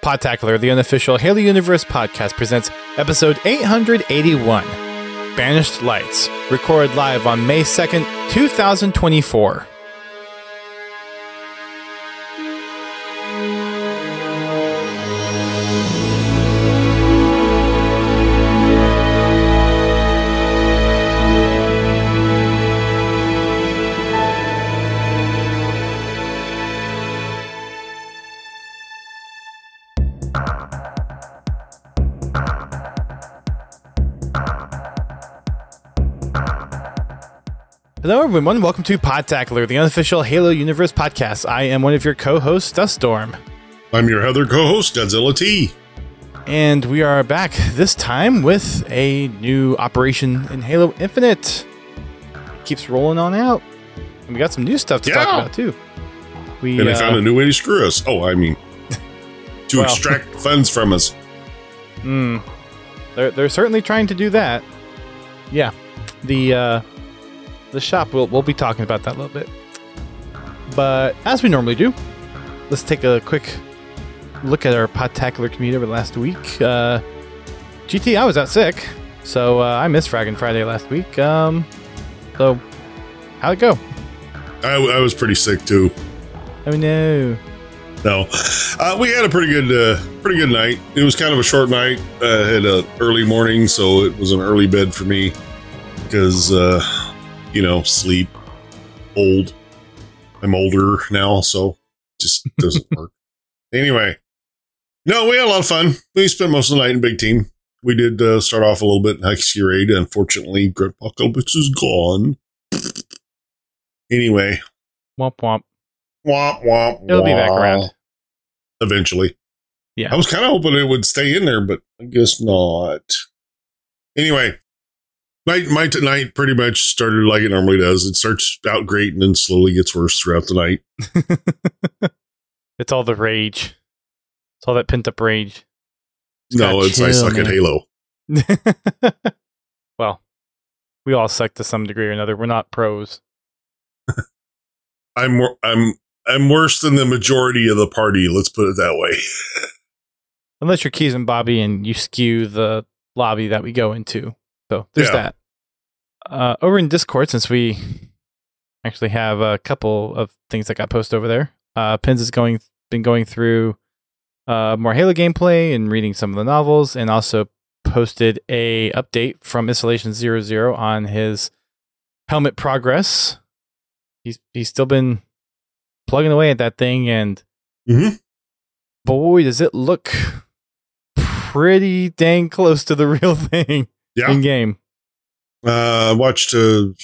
Podtacular, the unofficial Halo Universe podcast, presents episode 881, Banished Lights, recorded live on May 2nd, 2024. Hello, everyone. Welcome to Podtacular, the unofficial Halo Universe podcast. I am one of your co-hosts, Duststorm. I'm your other co-host, Godzilla T. And we are back this time with a new operation in Halo Infinite. Keeps rolling on out. And we got some new stuff to talk about, too. And they found a new way to screw us. To extract funds from us. They're certainly trying to do that. Yeah. The shop, we'll be talking about that a little bit. But as we normally do, let's take a quick look at our Podtacular community over the last week. GT, I was out sick, so I missed Fragging Friday last week. So, how'd it go? I was pretty sick too. Oh no. No, we had a pretty good night. It was kind of a short night. Had an early morning, so it was an early bed for me because. Sleep, old. I'm older now, so it just doesn't work. Anyway, no, we had a lot of fun. We spent most of the night in Big Team. We did start off a little bit in Hexy Raid. Unfortunately, Great Apocalypse is gone. Anyway. Womp womp. Womp womp. It'll be back around. Eventually. Yeah. I was kind of hoping it would stay in there, but I guess not. Anyway. My tonight pretty much started like it normally does. It starts out great and then slowly gets worse throughout the night. It's all the rage. It's all that pent up rage. I suck at Halo. Well, we all suck to some degree or another. We're not pros. I'm worse than the majority of the party. Let's put it that way. Unless you're Keys and Bobby and you skew the lobby that we go into. So there's that. Over in Discord, since we actually have a couple of things that got posted over there, Pins has been going through more Halo gameplay and reading some of the novels, and also posted a update from Installation 00 on his helmet progress. He's still been plugging away at that thing, and boy, does it look pretty dang close to the real thing. Yeah. In game. I watched a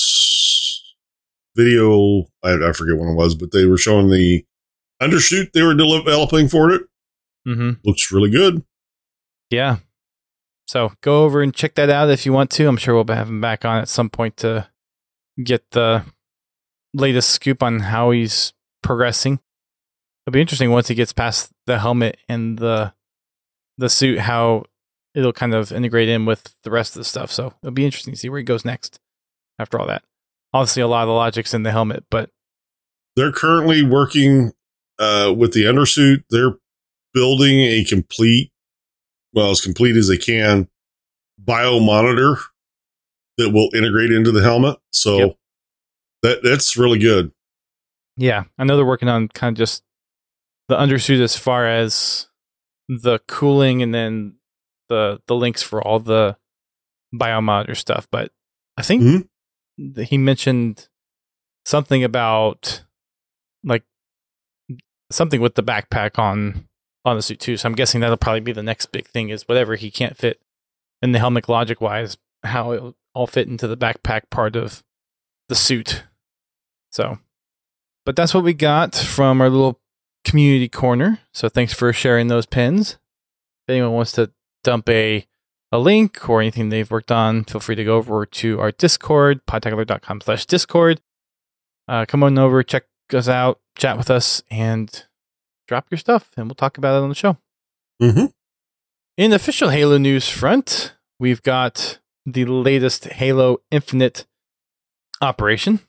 video, I forget when it was, but they were showing the undershoot they were developing for it. Looks really good. Yeah. So go over and check that out if you want to. I'm sure we'll have him back on at some point to get the latest scoop on how he's progressing. It'll be interesting once he gets past the helmet and the suit, how it'll kind of integrate in with the rest of the stuff. So it'll be interesting to see where he goes next after all that. Obviously, a lot of the logic's in the helmet, but they're currently working with the undersuit. They're building a complete, as complete as they can, biomonitor that will integrate into the helmet. So that's really good. Yeah, I know they're working on kind of just the undersuit as far as the cooling and then the links for all the biomonitor stuff, but I think he mentioned something about like something with the backpack on the suit too. So I'm guessing that'll probably be the next big thing, is whatever he can't fit in the helmet logic wise, how it'll all fit into the backpack part of the suit. So, but that's what we got from our little community corner. So thanks for sharing those pins. If anyone wants to dump a link or anything they've worked on, feel free to go over to our Discord, podtacular.com/Discord. Come on over, check us out, chat with us, and drop your stuff, and we'll talk about it on the show. In the official Halo news front, we've got the latest Halo Infinite operation,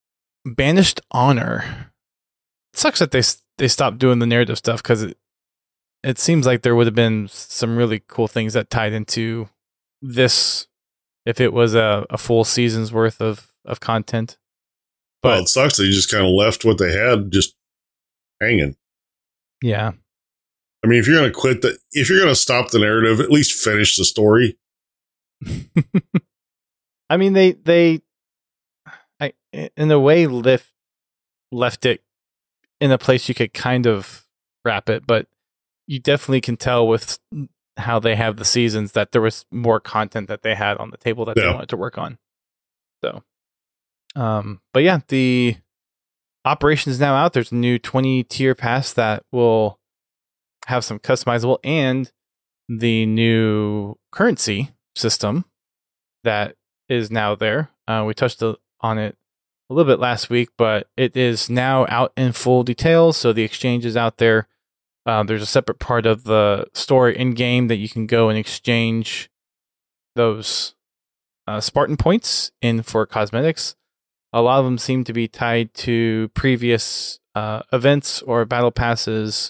Banished Honor. It sucks that they stopped doing the narrative stuff, because it seems like there would have been some really cool things that tied into this if it was a full season's worth of content. But well, it sucks that you just kind of left what they had just hanging. Yeah. I mean, if you're going to if you're going to stop the narrative, at least finish the story. I mean, they in a way left it in a place you could kind of wrap it, but you definitely can tell with how they have the seasons that there was more content that they had on the table that they wanted to work on. So, but yeah, the operation is now out. There's a new 20 tier pass that will have some customizable and the new currency system that is now there. We touched on it a little bit last week, but it is now out in full details. So the exchange is out there. There's a separate part of the store in game that you can go and exchange those Spartan points in for cosmetics. A lot of them seem to be tied to previous events or battle passes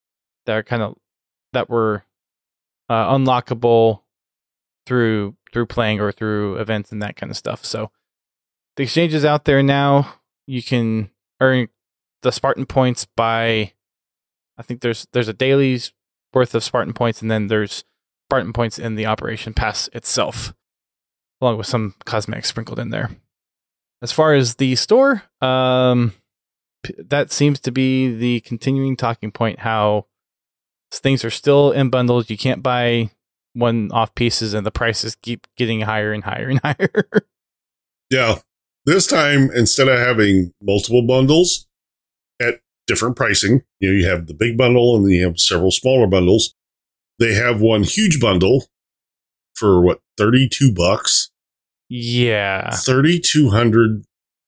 that were unlockable through playing or through events and that kind of stuff. So the exchange is out there now. You can earn the Spartan points by, I think there's a daily's worth of Spartan points, and then there's Spartan points in the Operation Pass itself, along with some cosmetics sprinkled in there. As far as the store, that seems to be the continuing talking point, how things are still in bundles. You can't buy one-off pieces, and the prices keep getting higher and higher and higher. Yeah. This time, instead of having multiple bundles at different pricing, you have the big bundle and then you have several smaller bundles. They have one huge bundle for $32? Yeah. 3,200.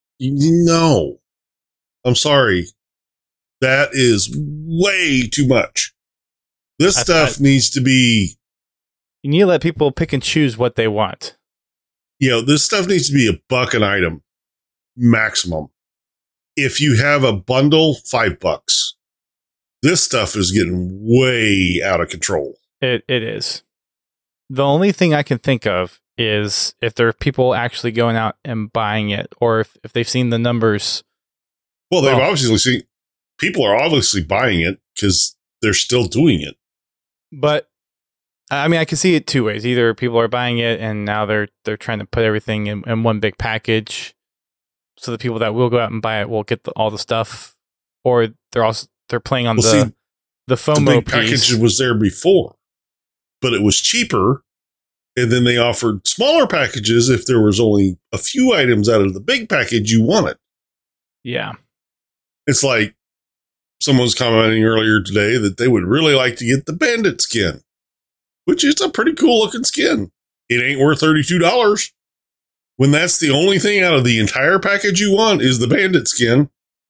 No. I'm sorry. That is way too much. This stuff needs to be... You need to let people pick and choose what they want. This stuff needs to be $1 an item. Maximum. If you have a bundle, $5. This stuff is getting way out of control. It is. The only thing I can think of is if there are people actually going out and buying it, or if they've seen the numbers. Well, they've obviously seen... People are obviously buying it because they're still doing it. But, I mean, I can see it two ways. Either people are buying it and now they're trying to put everything in one big package, so the people that will go out and buy it will get all the stuff, or they're playing on the FOMO the big piece. Package was there before, but it was cheaper, and then they offered smaller packages if there was only a few items out of the big package you wanted. Yeah, it's like someone was commenting earlier today that they would really like to get the bandit skin, which is a pretty cool looking skin. It ain't worth $32. When that's the only thing out of the entire package you want is the bandit skin.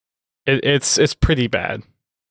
It's pretty bad.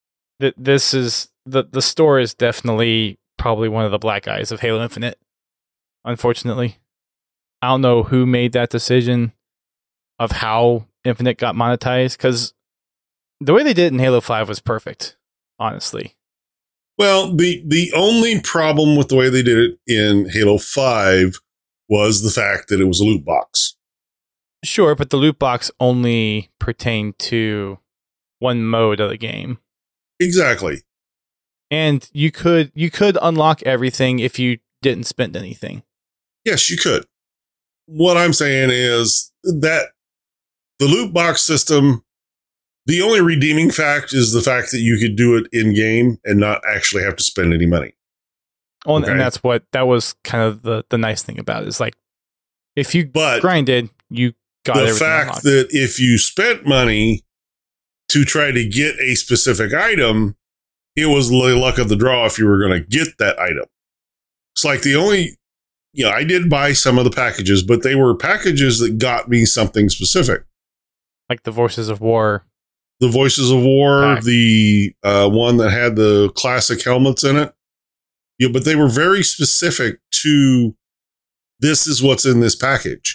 This is the store is definitely probably one of the black eyes of Halo Infinite. Unfortunately, I don't know who made that decision of how Infinite got monetized, because the way they did it in Halo 5 was perfect, honestly. Well, the only problem with the way they did it in Halo 5 was the fact that it was a loot box. Sure, but the loot box only pertained to one mode of the game. Exactly. And you could unlock everything if you didn't spend anything. Yes, you could. What I'm saying is that the loot box system, the only redeeming fact is the fact that you could do it in game and not actually have to spend any money. Oh, okay. And that was kind of the nice thing about it, is like, if you grinded, you got everything fact unlocked. That if you spent money to try to get a specific item, it was the luck of the draw if you were going to get that item. It's like the only, I did buy some of the packages, but they were packages that got me something specific. Like the Voices of War. The Voices of War, pack. The one that had the classic helmets in it. Yeah, but they were very specific to, this is what's in this package.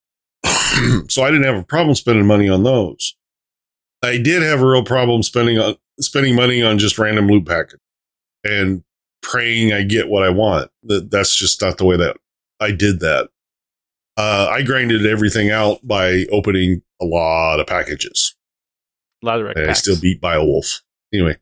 So I didn't have a problem spending money on those. I did have a real problem spending money on just random loot package. and praying I get what I want. That's just not the way that I did that. I grinded everything out by opening a lot of packages. A lot of rec and packs. I still beat Beowulf. Anyway,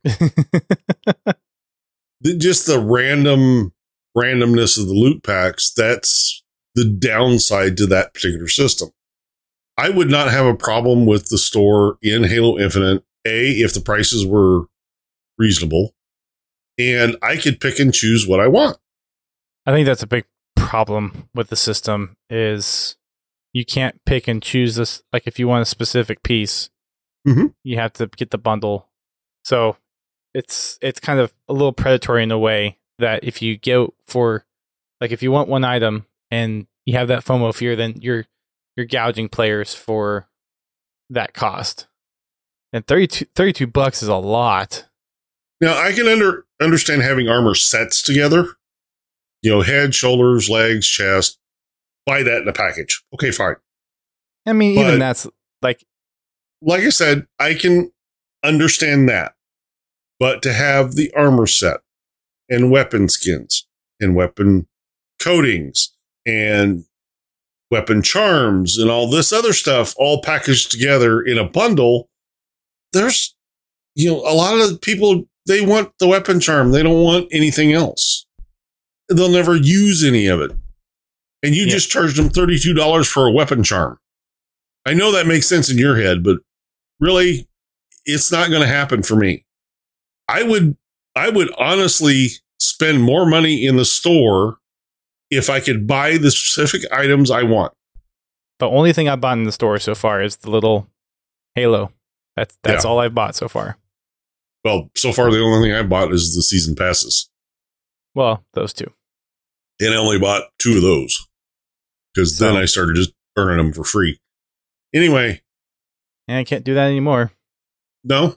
just the randomness of the loot packs, that's the downside to that particular system. I would not have a problem with the store in Halo Infinite, if the prices were reasonable, and I could pick and choose what I want. I think that's a big problem with the system is you can't pick and choose this. Like if you want a specific piece, you have to get the bundle. So it's kind of a little predatory in a way that if you go for, like if you want one item and you have that FOMO fear, then you're gouging players for that cost. And $32 is a lot. Now I can understand having armor sets together. Head, shoulders, legs, chest. Buy that in a package. Okay, fine. I mean, But even that's like I said, I can understand that. But to have the armor set and weapon skins and weapon coatings and weapon charms and all this other stuff all packaged together in a bundle, there's, a lot of people, they want the weapon charm. They don't want anything else. They'll never use any of it. And you just charged them $32 for a weapon charm. I know that makes sense in your head, but really, it's not going to happen for me. I would honestly spend more money in the store if I could buy the specific items I want. the only thing I bought in the store so far is the little Halo. That's all I've bought so far. Well, so far the only thing I bought is the season passes. Well, those two. And I only bought 2 of those because then I started just earning them for free. Anyway. And I can't do that anymore. No.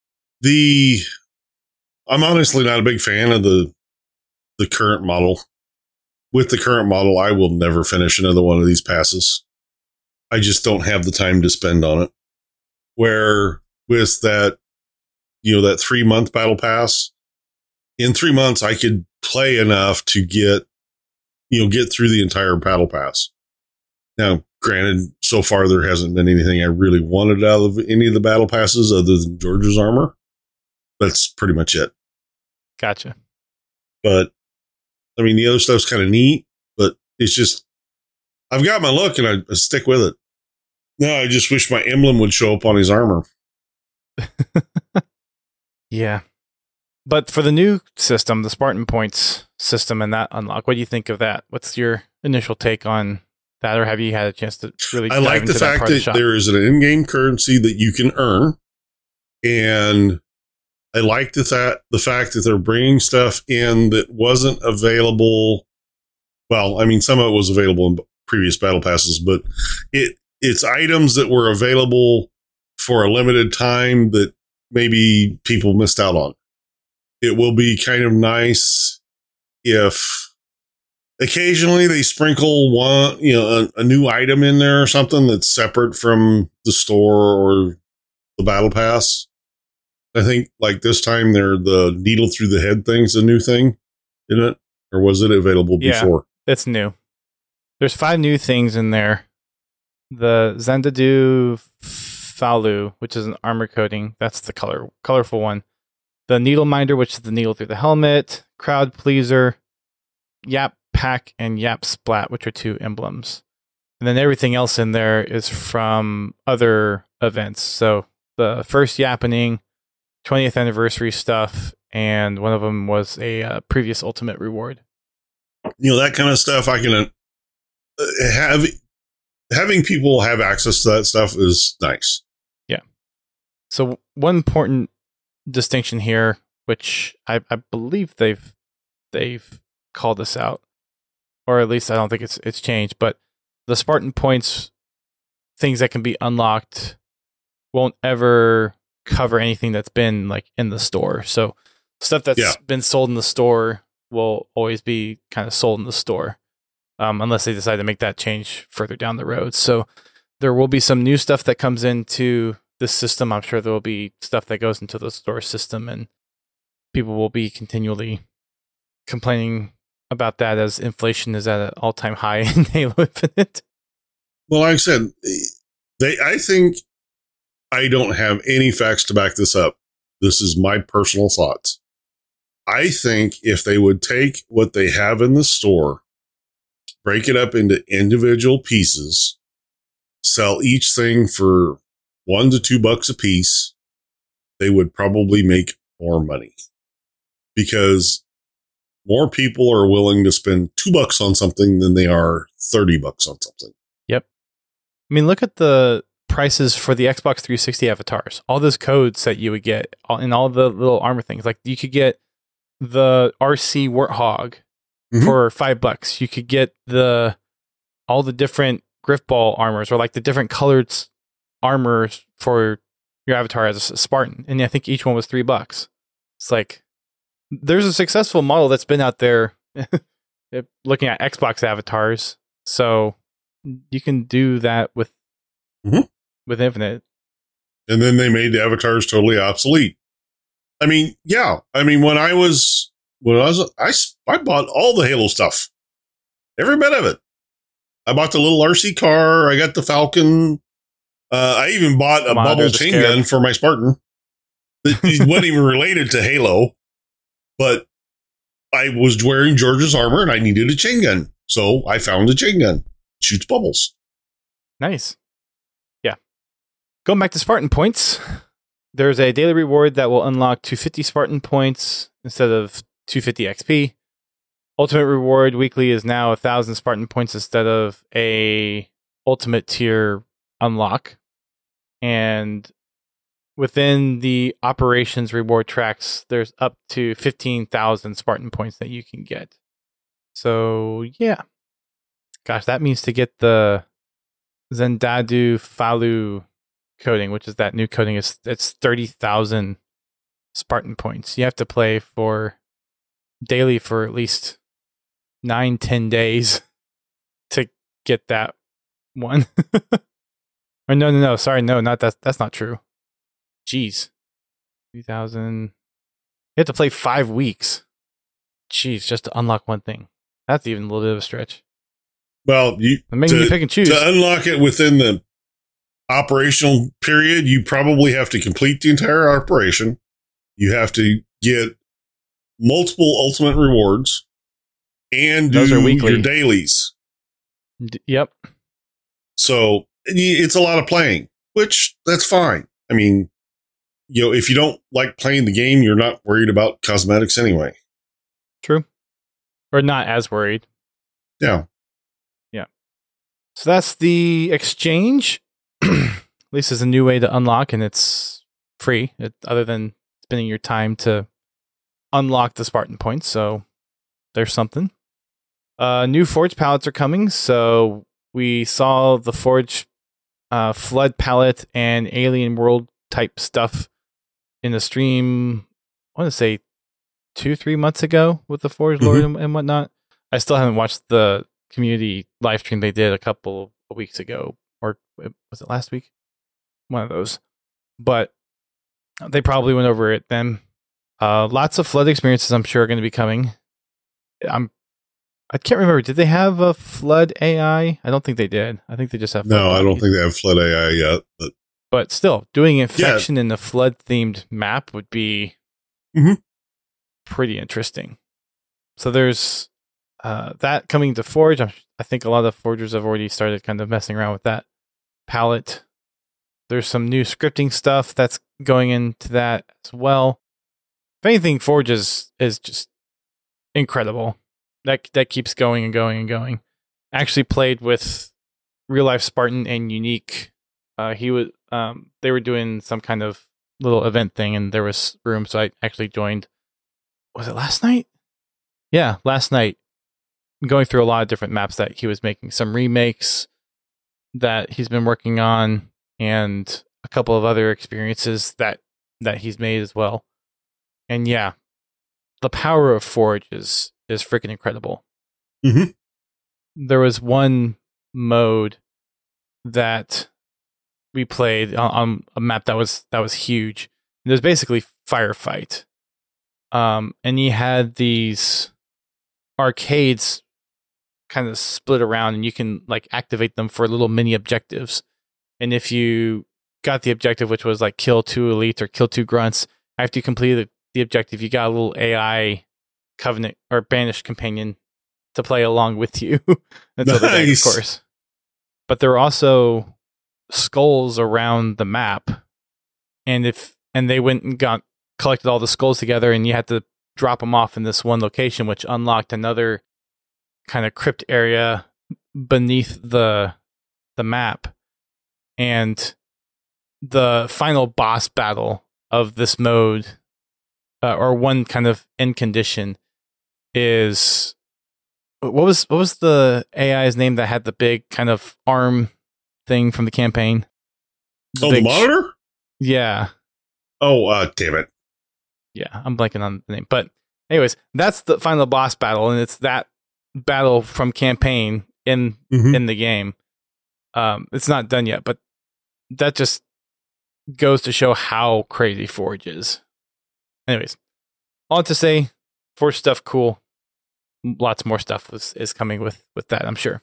I'm honestly not a big fan of the current model. With the current model, I will never finish another one of these passes. I just don't have the time to spend on it. Where with that, that 3-month battle pass, in 3 months, I could play enough to get through the entire battle pass. Now, granted, so far there hasn't been anything I really wanted out of any of the battle passes other than George's armor. That's pretty much it. Gotcha. But, I mean, the other stuff's kind of neat, but it's just, I've got my look and I stick with it. No, I just wish my emblem would show up on his armor. Yeah. But for the new system, the Spartan Points system and that unlock, what do you think of that? What's your initial take on that, or have you had a chance to really I like the fact that there is an in-game currency that you can earn, and I like the fact that they're bringing stuff in that wasn't available. Well, I mean, some of it was available in previous battle passes, but it's items that were available for a limited time that maybe people missed out on. It will be kind of nice if occasionally they sprinkle one, a new item in there or something that's separate from the store or the battle pass. I think like this time the needle through the head thing's a new thing, isn't it? Or was it available before? It's new. There's 5 new things in there. The Xanadu Falu, which is an armor coating. That's the colorful one. The Needle Minder, which is the needle through the helmet. Crowd Pleaser, Yap Pack, and Yap Splat, which are 2 emblems. And then everything else in there is from other events. So the first Yappening, 20th anniversary stuff, and one of them was a previous ultimate reward. That kind of stuff I can having people have access to that stuff is nice. Yeah. So one important distinction here, which I believe they've called this out, or at least I don't think it's changed, but the Spartan Points things that can be unlocked won't ever cover anything that's been like in the store. So stuff that's been sold in the store will always be kind of sold in the store, unless they decide to make that change further down the road. So there will be some new stuff that comes into this system. I'm sure there will be stuff that goes into the store system, and people will be continually complaining about that as inflation is at an all-time high in Halo Infinite. Well, like I said, I think I don't have any facts to back this up. This is my personal thoughts. I think if they would take what they have in the store, break it up into individual pieces, sell each thing for $1 to $2 a piece, they would probably make more money because more people are willing to spend $2 on something than they are $30 on something. Yep. I mean, look at the prices for the Xbox 360 avatars. All those codes that you would get and all the little armor things. Like you could get the RC Warthog for $5. You could get all the different Griffball armors or like the different colored armors for your avatar as a Spartan. And I think each one was $3. It's like there's a successful model that's been out there looking at Xbox avatars. So you can do that with Infinite. And then they made the avatars totally obsolete. I mean, yeah. I mean, I bought all the Halo stuff. Every bit of it. I bought the little RC car. I got the Falcon. I even bought a bubble chain gun for my Spartan. It wasn't even related to Halo, but I was wearing George's armor and I needed a chain gun. So I found a chain gun. Shoots bubbles. Nice. Yeah. Going back to Spartan points, there's a daily reward that will unlock 250 Spartan points instead of 250 XP. Ultimate reward weekly is now 1,000 Spartan points instead of a ultimate tier unlock. And within the operations reward tracks, there's up to 15,000 Spartan points that you can get. So, yeah. Gosh, that means to get the Zendadu Falu coding, which is that new coding, it's 30,000 Spartan points. You have to play daily for at least 9-10 days to get that one. Or no, sorry, no, not that's not true. Jeez. 3,000. You have to play 5 weeks. Jeez, just to unlock one thing. That's even a little bit of a stretch. Well, you pick and choose. To unlock it within the operational period, you probably have to complete the entire operation. You have to get multiple ultimate rewards and do your dailies. Yep. So it's a lot of playing, which that's fine. I mean, if you don't like playing the game, you're not worried about cosmetics anyway. True. Or not as worried. Yeah. Yeah. So that's the exchange. At least it's a new way to unlock, and it's free, other than spending your time to unlock the Spartan points. So there's something. New Forge palettes are coming. So we saw the Forge Flood palette and Alien World type stuff in the stream, I want to say 2-3 months ago with the Forge Lord and whatnot. I still haven't watched the community live stream they did a couple of weeks ago, or was it last week? One of those. But they probably went over it then. Lots of Flood experiences I'm sure are going to be coming. I can't remember. Did they have a Flood AI? I don't think they did. I think they just have Flood. No, I don't think they have Flood AI yet. But still, doing Infection in a Flood-themed map would be pretty interesting. So there's that coming to Forge. I think a lot of forgers have already started kind of messing around with that palette. There's some new scripting stuff that's going into that as well. If anything, Forge is just incredible. That keeps going and going and going. Actually played with Real Life Spartan and Unique. They were doing some kind of little event thing, and there was room, so I actually joined. Was it last night? Yeah, last night. Going through a lot of different maps that he was making, some remakes that he's been working on, and a couple of other experiences that he's made as well. And yeah, the power of Forge is freaking incredible. There was one mode that we played on a map that was huge. It was basically firefight, And you had these arcades kind of split around, and you can like activate them for little mini objectives. And if you got the objective, which was like kill 2 elites or kill 2 grunts, after you completed the objective, you got a little AI covenant or banished companion to play along with you until the day, of course. But there are also skulls around the map, and they went and collected all the skulls together, and you had to drop them off in this one location, which unlocked another kind of crypt area beneath the map. And the final boss battle of this mode, or one kind of end condition, is what was the AI's name that had the big kind of arm thing from the campaign? The monitor? Yeah. Oh, damn it. Yeah, I'm blanking on the name. But anyways, that's the final boss battle, and it's that battle from campaign in the game. It's not done yet, but that just goes to show how crazy Forge is. Anyways, all to say, Forge stuff cool. Lots more stuff is coming with that, I'm sure.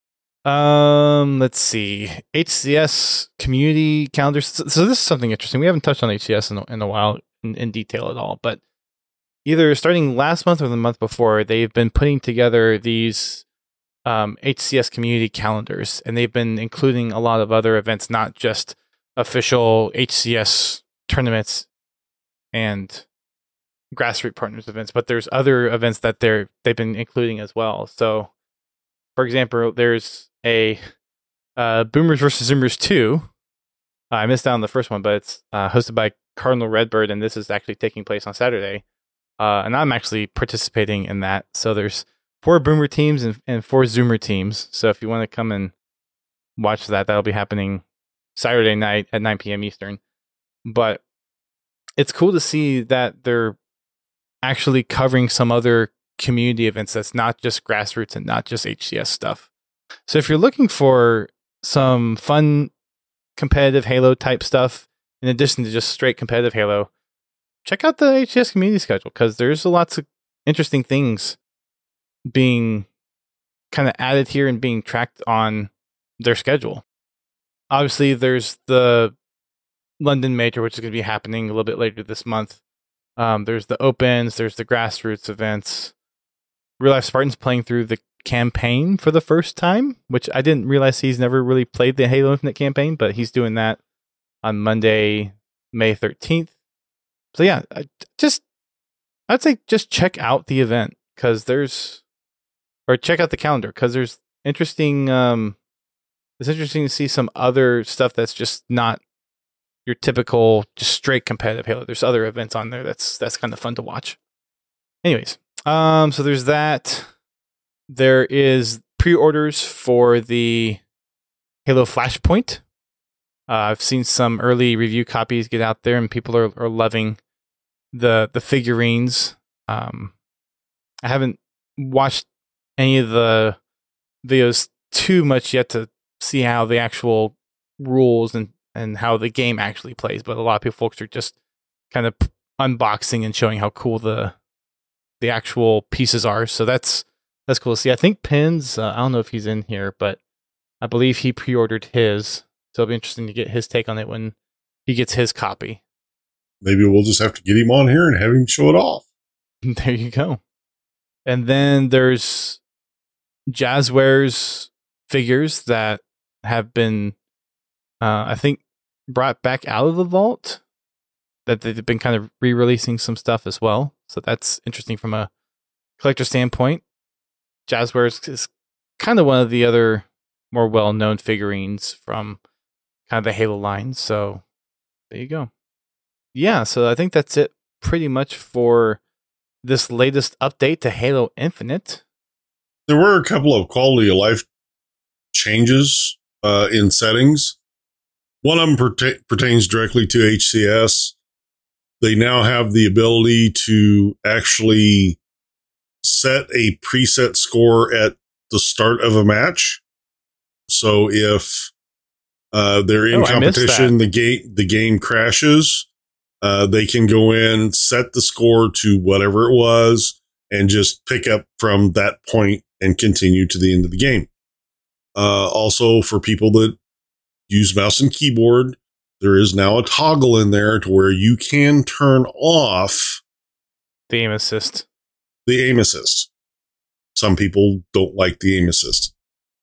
Let's see. HCS community calendars. So this is something interesting. We haven't touched on HCS in a while in detail at all, but either starting last month or the month before, they've been putting together these HCS community calendars, and they've been including a lot of other events, not just official HCS tournaments and grassroots partners events, but there's other events that they've been including as well. So, for example, there's a Boomers versus Zoomers 2. I missed out on the first one, but it's hosted by Cardinal Redbird, and this is actually taking place on Saturday. And I'm actually participating in that. So there's 4 Boomer teams and 4 Zoomer teams. So if you want to come and watch that, that'll be happening Saturday night at 9 p.m. Eastern. But it's cool to see that they're actually covering some other community events that's not just grassroots and not just HCS stuff. So if you're looking for some fun competitive Halo type stuff, in addition to just straight competitive Halo, check out the HCS community schedule, because there's lots of interesting things being kind of added here and being tracked on their schedule. Obviously, there's the London Major, which is going to be happening a little bit later this month. There's the Opens, there's the grassroots events. Real Life Spartan's playing through the campaign for the first time, which I didn't realize he's never really played the Halo Infinite campaign, but he's doing that on Monday, May 13th. So yeah, I'd say just check out the event, because check out the calendar, because there's interesting. It's interesting to see some other stuff that's just not your typical just straight competitive Halo. There's other events on there that's kind of fun to watch. Anyways, so there's that. There is pre-orders for the Halo Flashpoint. I've seen some early review copies get out there, and people are loving the figurines. I haven't watched any of the videos too much yet to see how the actual rules and how the game actually plays, but a lot of folks are just kind of unboxing and showing how cool the actual pieces are. So that's cool to see. I think Pins, I don't know if he's in here, but I believe he pre-ordered his, so it'll be interesting to get his take on it when he gets his copy. Maybe we'll just have to get him on here and have him show it off. There you go. And then there's Jazzwares figures that have been, I think, brought back out of the vault, that they've been kind of re-releasing some stuff as well. So that's interesting from a collector standpoint. Jazzwares is kind of one of the other more well-known figurines from kind of the Halo line. So there you go. Yeah, so I think that's it pretty much for this latest update to Halo Infinite. There were a couple of quality of life changes in settings. One of them pertains directly to HCS. They now have the ability to actually set a preset score at the start of a match. So if they're in competition, the game crashes, They can go in, set the score to whatever it was, and just pick up from that point and continue to the end of the game. Also, for people that use mouse and keyboard, there is now a toggle in there to where you can turn off the aim assist. Some people don't like the aim assist.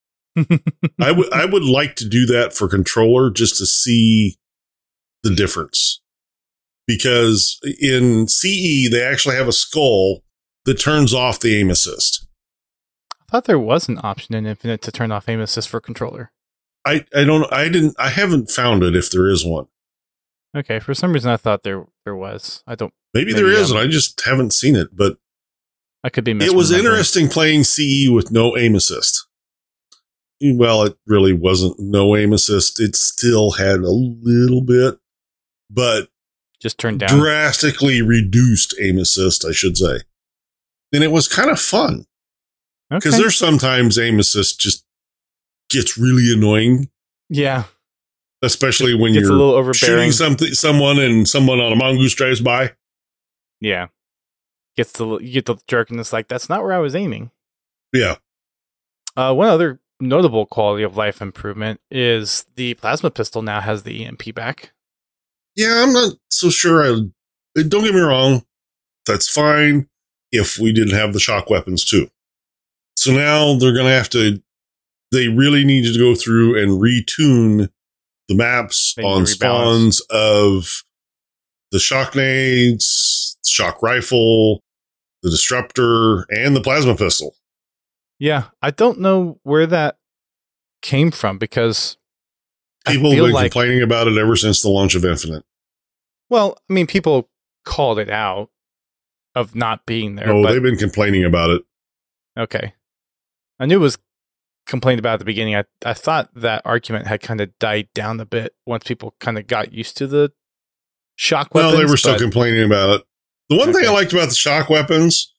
I would like to do that for controller just to see the difference. Because in CE, they actually have a skull that turns off the aim assist. I thought there was an option in Infinite to turn off aim assist for controller. I haven't found it if there is one. Okay, for some reason I thought there was. Maybe there is, and I just haven't seen it, but I could be it was interesting playing CE with no aim assist. Well, it really wasn't no aim assist. It still had a little bit, but just turned down. Drastically reduced aim assist, I should say. And it was kind of fun. Because there's sometimes aim assist just gets really annoying. Yeah. Especially when you're a little overbearing. Shooting someone and someone on a mongoose drives by. Yeah. You get the jerkiness like, that's not where I was aiming. Yeah. One other notable quality of life improvement is the plasma pistol now has the EMP back. Yeah, I'm not so sure. Don't get me wrong. That's fine if we didn't have the shock weapons too. So now they're going to have to, they really need to go through and retune the maps on spawns of the shock nades, shock rifle, the disruptor, and the plasma pistol. Yeah, I don't know where that came from because people have been complaining about it ever since the launch of Infinite. Well, I mean, people called it out of not being there. No, they've been complaining about it. Okay. I knew it was complained about at the beginning. I thought that argument had kind of died down a bit once people kind of got used to the shock weapons. Well, they were still complaining about it. The one thing I liked about the shock weapons,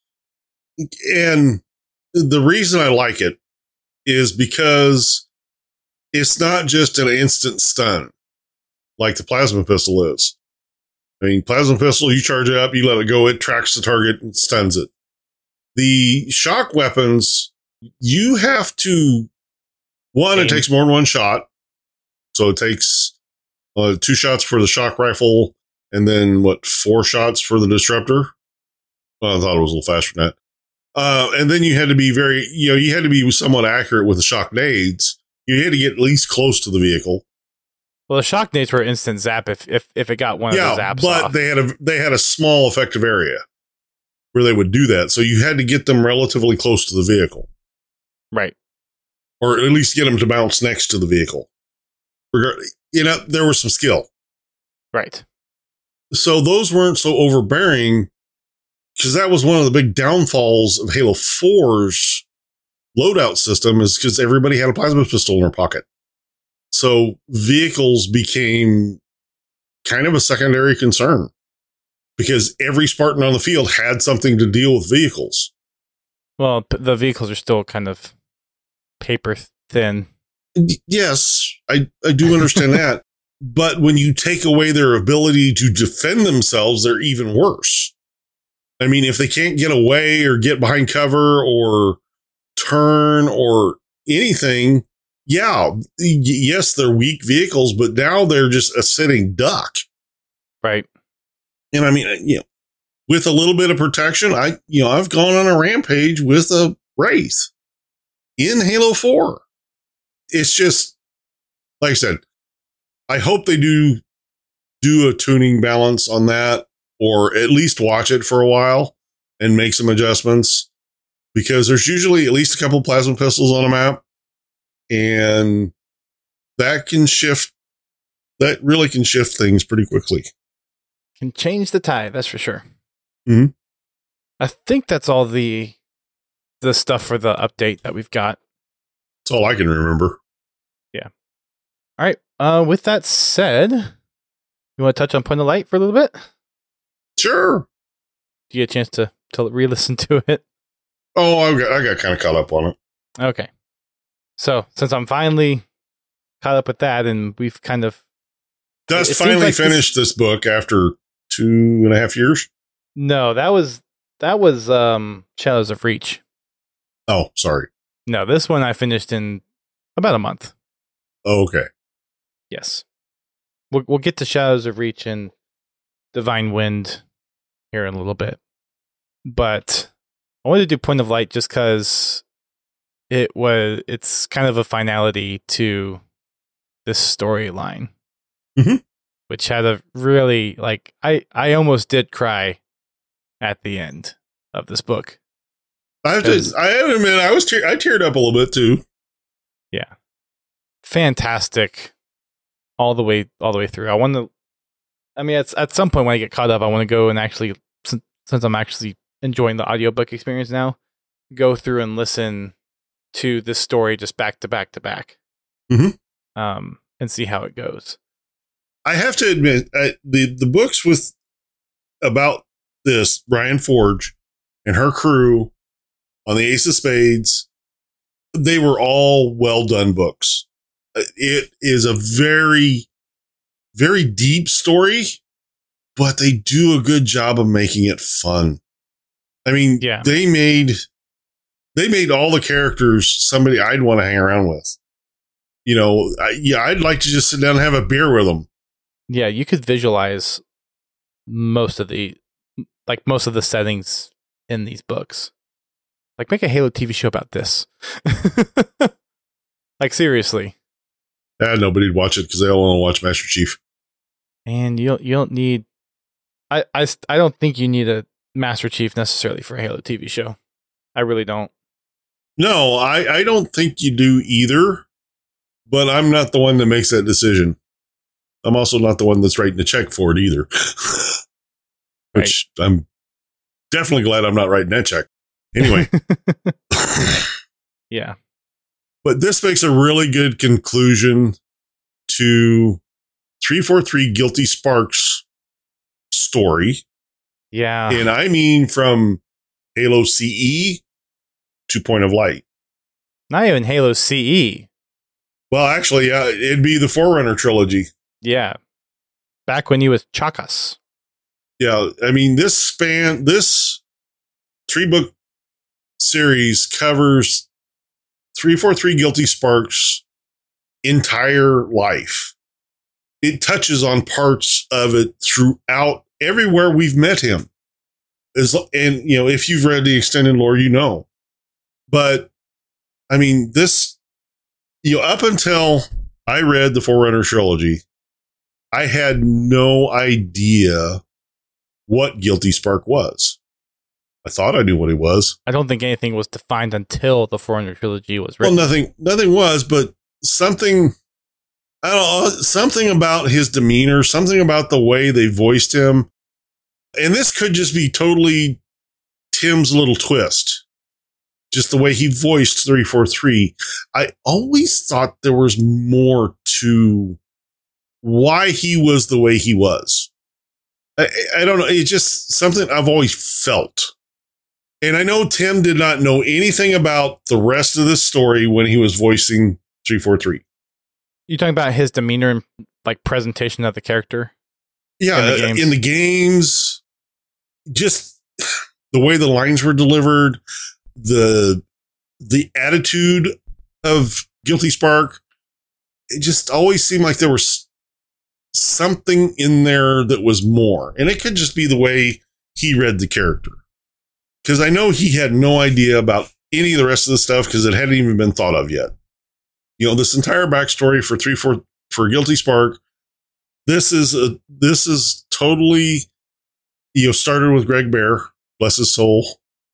and the reason I like it, is because it's not just an instant stun like the plasma pistol is. I mean, plasma pistol, you charge it up, you let it go, it tracks the target and stuns it. The shock weapons, you have to, it takes more than one shot. So it takes 2 shots for the shock rifle and then 4 shots for the disruptor. Well, I thought it was a little faster than that. And then you had to be you had to be somewhat accurate with the shock nades. You had to get at least close to the vehicle. Well, the shock nades were instant zap if it got one of those zaps but off. they had a small effective area where they would do that. So you had to get them relatively close to the vehicle. Right. Or at least get them to bounce next to the vehicle. There was some skill. Right. So those weren't so overbearing because that was one of the big downfalls of Halo 4's loadout system is because everybody had a plasma pistol in their pocket. So vehicles became kind of a secondary concern because every Spartan on the field had something to deal with vehicles. Well, the vehicles are still kind of paper thin. Yes, I do understand that. But when you take away their ability to defend themselves, they're even worse. I mean, if they can't get away or get behind cover or turn or anything, yes, they're weak vehicles, but now they're just a sitting duck. Right. And I mean, with a little bit of protection, I've gone on a rampage with a Wraith in Halo 4. It's just, like I said, I hope they do a tuning balance on that, or at least watch it for a while and make some adjustments, because there's usually at least a couple plasma pistols on a map, and that really can shift things pretty quickly. Can change the tide, that's for sure. Mm-hmm. I think that's all the stuff for the update that we've got. That's all I can remember. Yeah. All right. With that said, you want to touch on Point of Light for a little bit? Sure. Do you get a chance to re-listen to it? Oh, I got kind of caught up on it. Okay. So, since I'm finally caught up with that, and we've kind of... Dust finally finished this book after 2.5 years. No, that was Shadows of Reach. Oh, sorry. No, this one I finished in about a month. Oh, okay. Yes. We'll get to Shadows of Reach and Divine Wind here in a little bit. But I wanted to do Point of Light just because it's kind of a finality to this storyline. Mm-hmm. Which had a really, like, I almost did cry at the end of this book. I have to admit, I teared up a little bit too. Yeah. Fantastic. All the way through. At some point when I get caught up, I want to go and actually, since I'm actually enjoying the audiobook experience now, go through and listen to this story just back to back to back. Mm-hmm. And see how it goes. I have to admit, the books about this Brian Forge and her crew on the Ace of Spades, they were all well done books. It is a very, very deep story, but they do a good job of making it fun. I mean, yeah. they made all the characters somebody I'd want to hang around with. You know, I'd like to just sit down and have a beer with them. Yeah, you could visualize most of the settings in these books. Like, make a Halo TV show about this. Like, seriously. Nobody'd watch it because they all want to watch Master Chief. And you don't need. I don't think you need a Master Chief necessarily for a Halo TV show. I really don't. No, I don't think you do either. But I'm not the one that makes that decision. I'm also not the one that's writing the check for it either. Which right. I'm definitely glad I'm not writing that check. Anyway. Yeah. But this makes a really good conclusion to 343 Guilty Sparks story. Yeah. And I mean from Halo CE to Point of Light. Not even Halo CE. Well, actually, it'd be the Forerunner trilogy. Yeah. Back when you was Chakas. Yeah. I mean, this 3-book series covers 343 Guilty Sparks' entire life. It touches on parts of it throughout everywhere we've met him. And, you know, if you've read the extended lore, you know. But, I mean, this, you know, up until I read the Forerunner trilogy, I had no idea what Guilty Spark was. I thought I knew what he was. I don't think anything was defined until the Forerunner trilogy was written. Well, nothing was, but something, I don't know, something about his demeanor, something about the way they voiced him. And this could just be totally Tim's little twist. Just the way he voiced 343. I always thought there was more to why he was the way he was. I don't know. It's just something I've always felt. And I know Tim did not know anything about the rest of this story when he was voicing 343. You talking about his demeanor and like presentation of the character? Yeah, in the games, just the way the lines were delivered, the attitude of Guilty Spark, it just always seemed like there was something in there that was more. And it could just be the way he read the character. Because I know he had no idea about any of the rest of the stuff because it hadn't even been thought of yet. You know, this entire backstory for Guilty Spark, this is totally, you know, started with Greg Bear, bless his soul.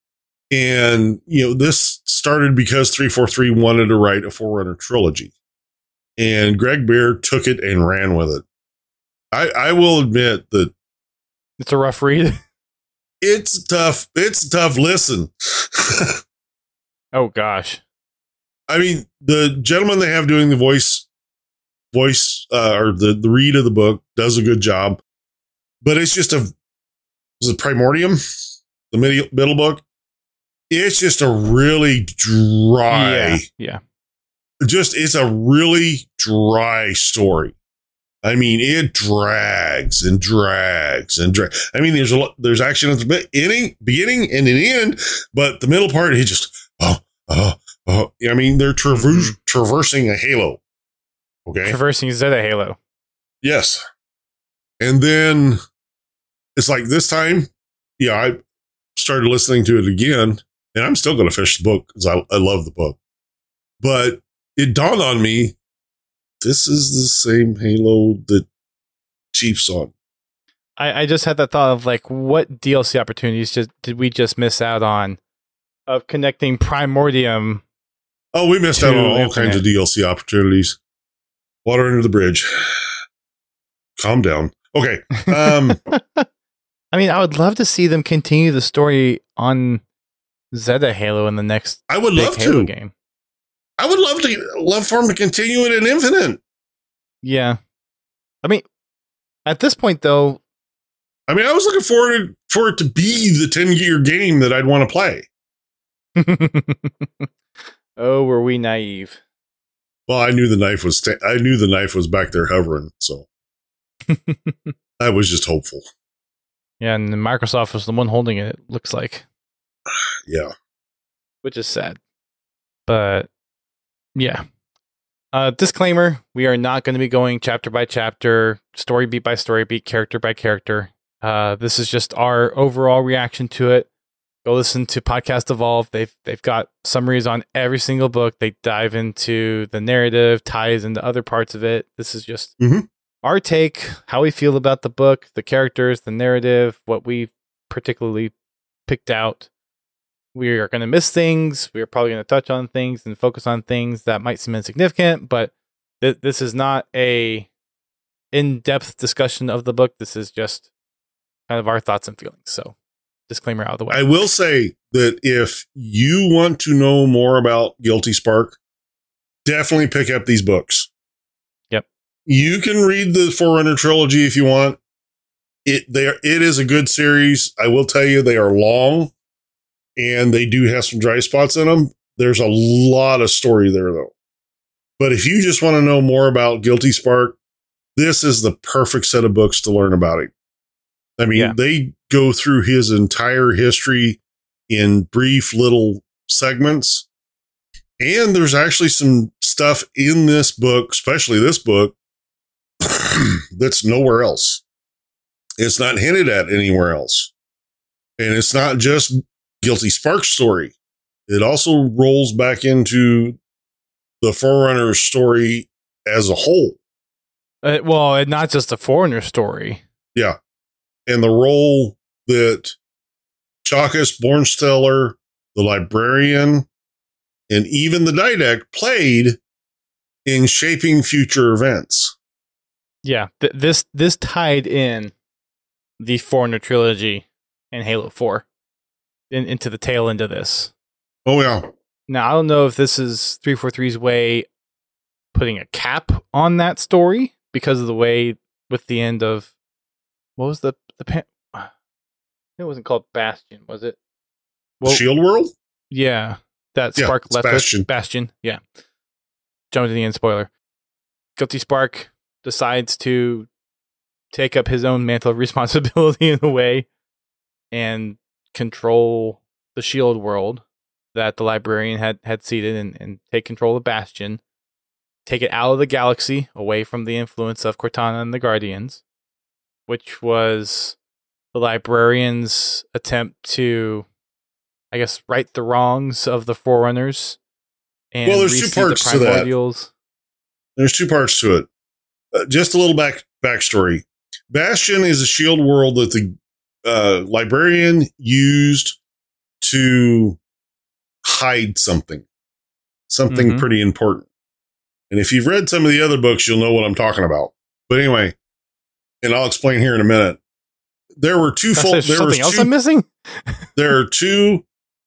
And, you know, this started because 343 wanted to write a Forerunner trilogy. And Greg Bear took it and ran with it. I will admit that it's a rough read. It's tough. It's a tough listen. Oh, gosh. I mean, the gentleman they have doing the voice or the read of the book does a good job. But it's just is it Primordium? The middle book? It's just a really dry. Yeah. It's a really dry story. I mean, it drags and drags and drags. I mean, there's action at the beginning and in the end, but the middle part, he just, I mean, they're traversing a halo. Okay. Traversing Zeta Halo. Yes. And then it's like this time, I started listening to it again, and I'm still going to finish the book because I love the book. But it dawned on me, this is the same Halo that Chief's on. I just had that thought of like, what DLC opportunities did we just miss out on of connecting Primordium? Oh, we missed out on all kinds of DLC opportunities. Water under the bridge. Calm down. Okay. I mean, I would love to see them continue the story on Zeta Halo in the next I would love Halo to. game. I would love for them to continue it in Infinite. Yeah. I mean, at this point, though. I mean, I was looking forward for it to be the 10-year game that I'd want to play. Oh, were we naive? Well, I knew the knife was back there hovering, so I was just hopeful. Yeah, and Microsoft was the one holding it, it looks like. Yeah. Which is sad. But, yeah. Disclaimer, we are not going to be going chapter by chapter, story beat by story beat, character by character. This is just our overall reaction to it. Go listen to Podcast Evolve. They've got summaries on every single book. They dive into the narrative, ties into other parts of it. This is just our take, how we feel about the book, the characters, the narrative, what we particularly picked out. We are going to miss things. We are probably going to touch on things and focus on things that might seem insignificant, but this is not a in-depth discussion of the book. This is just kind of our thoughts and feelings. So, disclaimer out of the way. I will say that if you want to know more about Guilty Spark, definitely pick up these books. Yep. You can read the Forerunner trilogy if you want. It is a good series. I will tell you, they are long. And they do have some dry spots in them. There's a lot of story there, though. But if you just want to know more about Guilty Spark, this is the perfect set of books to learn about it. I mean, They go through his entire history in brief little segments. And there's actually some stuff in this book, especially this book, that's nowhere else. It's not hinted at anywhere else. And it's not just Guilty Spark story. It also rolls back into the Forerunner story as a whole. Well, not just the Forerunner story. Yeah. And the role that Chakas, Bornsteller, the Librarian, and even the Didact played in shaping future events. Yeah. This tied in the Forerunner trilogy and Halo 4. Into the tail end of this. Oh, yeah. Now, I don't know if this is 343's way putting a cap on that story because of the way with the end of what was the it wasn't called Bastion, was it? Well, Shield World? Yeah. That Spark left Bastion. Bastion, yeah. Jump to the end, spoiler. Guilty Spark decides to take up his own mantle of responsibility in a way and control the Shield World that the Librarian had seeded and take control of Bastion, take it out of the galaxy, away from the influence of Cortana and the Guardians, which was the Librarian's attempt to, I guess, right the wrongs of the Forerunners. And there's two parts to that. There's two parts to it. Just a little backstory. Bastion is a Shield World that the Librarian used to hide something pretty important. And if you've read some of the other books, you'll know what I'm talking about. But anyway, and I'll explain here in a minute. There were two something else I'm missing? There were two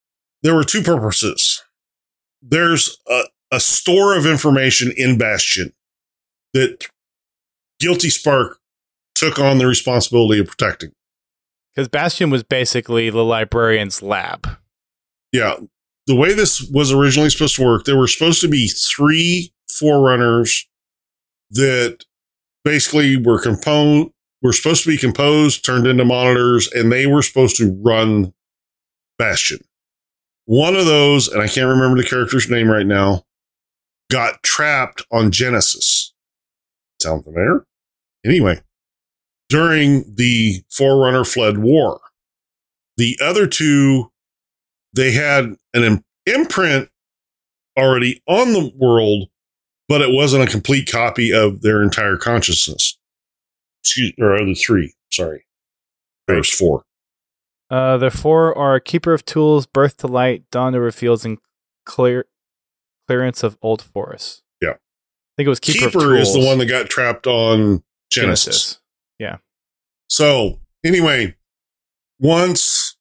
purposes. There's a store of information in Bastion that Guilty Spark took on the responsibility of protecting. Because Bastion was basically the Librarian's lab. Yeah. The way this was originally supposed to work, there were supposed to be 3 Forerunners that basically were supposed to be composed, turned into monitors, and they were supposed to run Bastion. One of those, and I can't remember the character's name right now, got trapped on Genesis. Sound familiar? Anyway, during the Forerunner Flood War, the other two, they had an imprint already on the world, but it wasn't a complete copy of their entire consciousness. Or other three, sorry. There's four. The four are Keeper of Tools, Birth to Light, Dawn Over Fields, and Clearance of Old Forests. Yeah. I think it was Keeper of Tools. Is the one that got trapped on Genesis. Yeah. So, anyway, once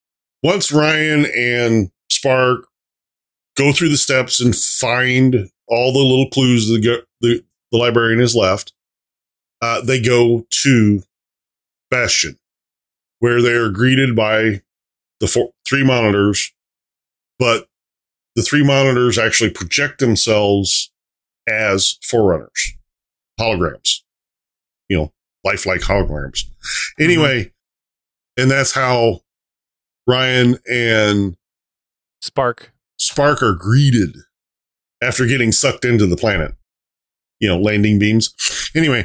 Ryan and Spark go through the steps and find all the little clues the librarian has left, they go to Bastion, where they are greeted by the three monitors, but the three monitors actually project themselves as Forerunners, holograms, lifelike holograms. Anyway, and that's how Ryan and Spark are greeted after getting sucked into the planet. Landing beams. Anyway.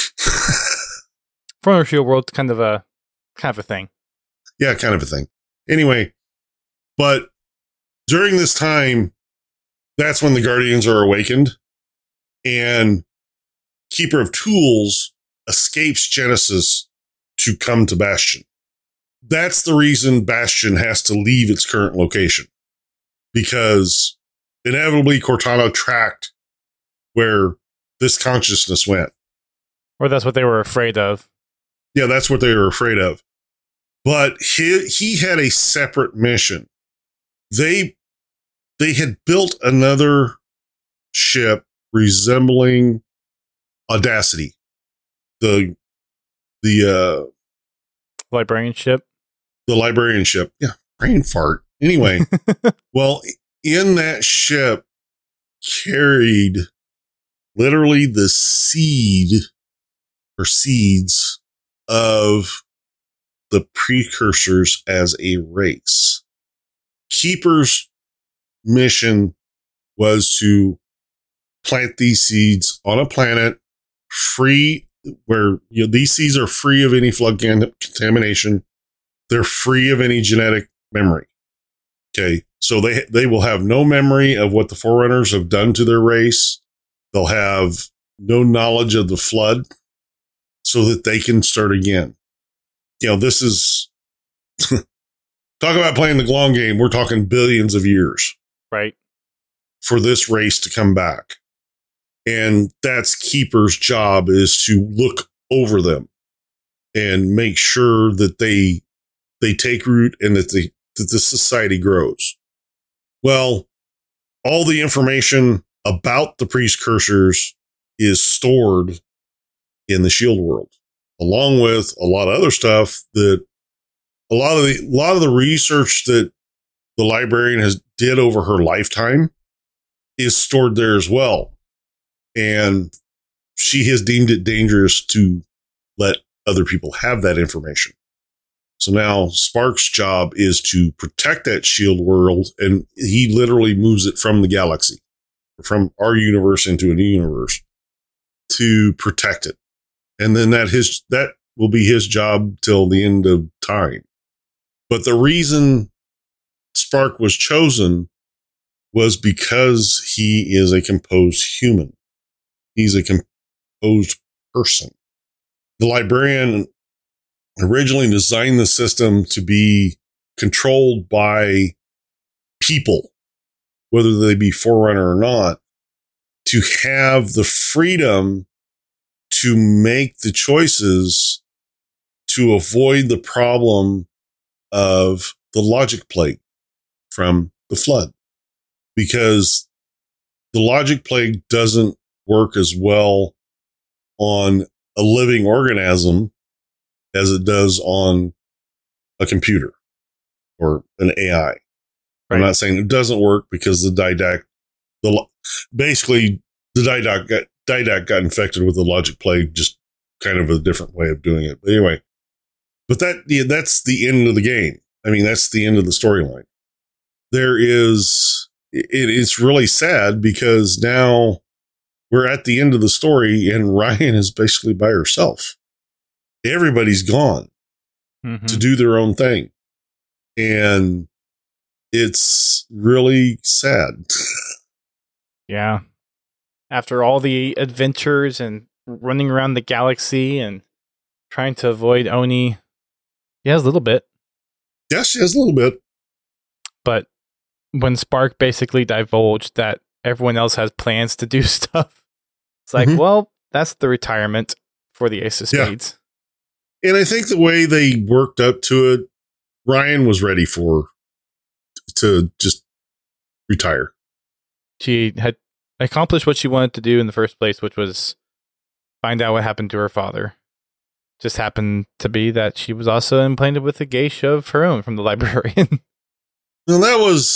Forerunner Shield World's kind of a thing. Yeah, kind of a thing. Anyway, but during this time, that's when the Guardians are awakened, and Keeper of Tools escapes Genesis to come to Bastion. That's the reason Bastion has to leave its current location, because inevitably Cortana tracked where this consciousness went. Or that's what they were afraid of. Yeah, that's what they were afraid of. But he had a separate mission. They had built another ship resembling Audacity. The librarian ship. The librarian ship. Yeah, brain fart. Anyway, well, in that ship carried literally the seeds of the precursors as a race. Keeper's mission was to plant these seeds on a planet free, where these seeds are free of any flood contamination. They're free of any genetic memory. Okay, so they will have no memory of what the Forerunners have done to their race. They'll have no knowledge of the flood, so that they can start again. This is talk about playing the long game. We're talking billions of years, right, for this race to come back. And that's Keeper's job, is to look over them and make sure that they take root and that the society grows. Well, all the information about the precursors is stored in the Shield world, along with a lot of other stuff that a lot of the research that the librarian did over her lifetime is stored there as well. And she has deemed it dangerous to let other people have that information. So now Spark's job is to protect that Shield world, and he literally moves it from the galaxy, from our universe into a new universe, to protect it. And then that will be his job till the end of time. But the reason Spark was chosen was because he is a composed human. He's a composed person. The librarian originally designed the system to be controlled by people, whether they be Forerunner or not, to have the freedom to make the choices to avoid the problem of the logic plague from the flood. Because the logic plague doesn't work as well on a living organism as it does on a computer or an AI. Right. I'm not saying it doesn't work, because the Didac got infected with the logic plague, just kind of a different way of doing it. But anyway, that's the end of the game. I mean, that's the end of the storyline. It's really sad because now we're at the end of the story and Ryan is basically by herself. Everybody's gone to do their own thing. And it's really sad. Yeah. After all the adventures and running around the galaxy and trying to avoid Oni. Yeah, a little bit. Yes, she has a little bit. But when Spark basically divulged that everyone else has plans to do stuff, it's like, well, that's the retirement for the Ace of Spades. Yeah. And I think the way they worked up to it, Ryan was ready to just retire. She had accomplished what she wanted to do in the first place, which was find out what happened to her father. Just happened to be that she was also implanted with a geisha of her own from the librarian. Well,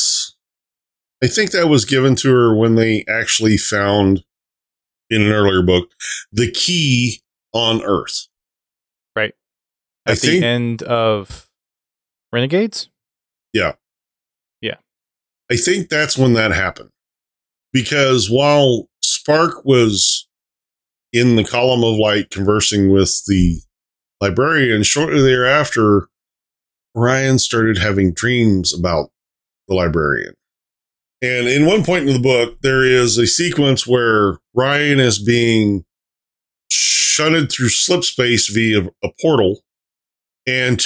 I think that was given to her when they actually found, in an earlier book, the key on Earth. Right. At the end of Renegades? Yeah. Yeah. I think that's when that happened. Because while Spark was in the column of light conversing with the librarian, shortly thereafter, Ryan started having dreams about the librarian. And in one point in the book, there is a sequence where Ryan is being shunted through slip space via a portal, and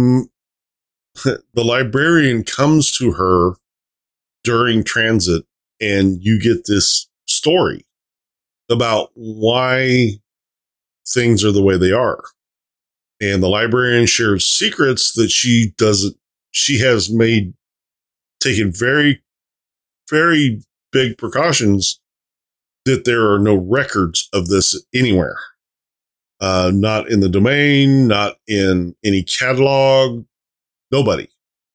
the librarian comes to her during transit, and you get this story about why things are the way they are. And the librarian shares secrets that she has taken very, very big precautions that there are no records of this anywhere. Not in the domain, not in any catalog, nobody.